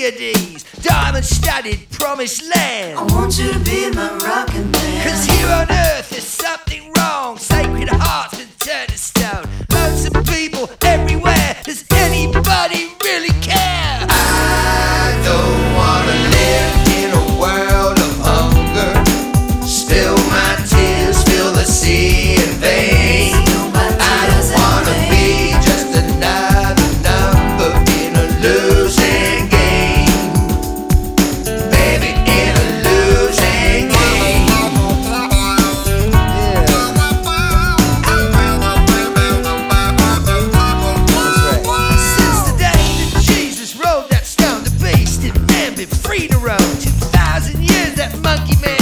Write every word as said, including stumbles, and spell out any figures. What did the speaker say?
Pleiades, diamond-studded promised land. I want you to be my rockin' man. Cause here on earth there's something wrong. Sacred hearts been turned to stone. Lonesome people everywhere. Does anybody really care? I don't wanna live in a world of hunger. Spill my tears, fill the sea in vain. I don't wanna be just another number in a losing game. Baby, in a losing game. Since the day that Jesus rolled that stone, the beast and man been free to roam. Two thousand years that monkey man